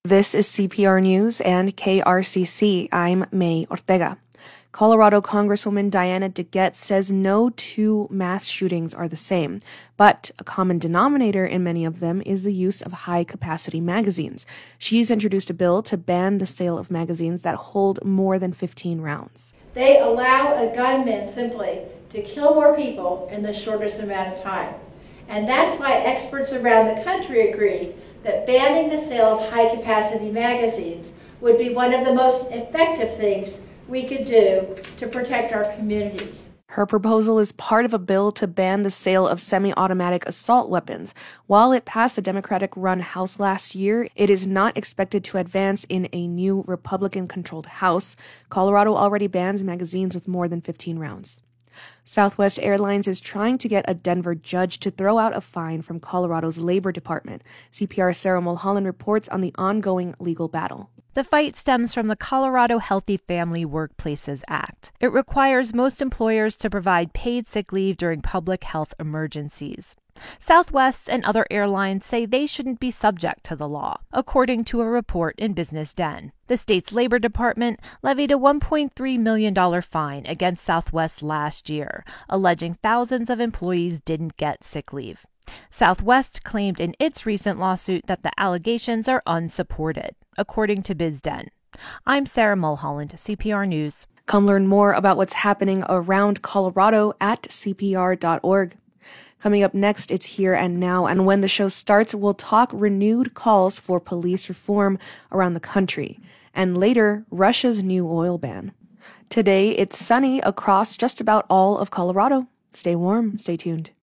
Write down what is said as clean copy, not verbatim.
This is CPR News and KRCC. I'm May Ortega. Colorado Congresswoman Diana DeGette says no two mass shootings are the same, but a common denominator in many of them is the use of high-capacity magazines. She's introduced a bill to ban the sale of magazines that hold more than 15 rounds. They allow a gunman simply to kill more people in the shortest amount of time. And that's why experts around the country agree that banning the sale of high-capacity magazines would be one of the most effective things we could do to protect our communities. Her proposal is part of a bill to ban the sale of semi-automatic assault weapons. While it passed the Democratic-run House last year, it is not expected to advance in a new Republican-controlled House. Colorado already bans magazines with more than 15 rounds. Southwest Airlines is trying to get a Denver judge to throw out a fine from Colorado's Labor Department. CPR's Sarah Mulholland reports on the ongoing legal battle. The fight stems from the Colorado Healthy Family Workplaces Act. It requires most employers to provide paid sick leave during public health emergencies. Southwest and other airlines say they shouldn't be subject to the law, according to a report in Business Den. The state's Labor Department levied a $1.3 million fine against Southwest last year, alleging thousands of employees didn't get sick leave. Southwest claimed in its recent lawsuit that the allegations are unsupported, according to BizDen. I'm Sarah Mulholland, CPR News. Come learn more about what's happening around Colorado at CPR.org. Coming up next, it's Here and Now, and when the show starts, we'll talk renewed calls for police reform around the country, and later, Russia's new oil ban. Today, it's sunny across just about all of Colorado. Stay warm, stay tuned.